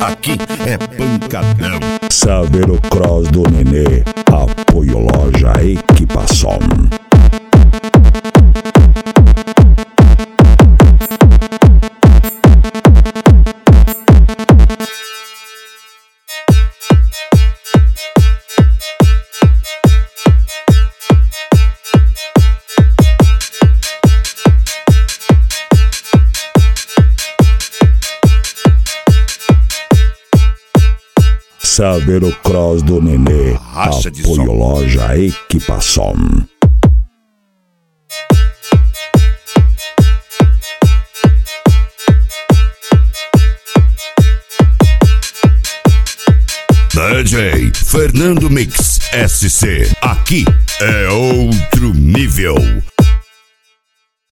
aqui é pancadão. Saveiro Cross do Nenê, apoio loja Equipação. Saveiro Cross do Nenê, Racha de apoio som. loja Equipação. DJ Fernando Mix SC, aqui é outro nível.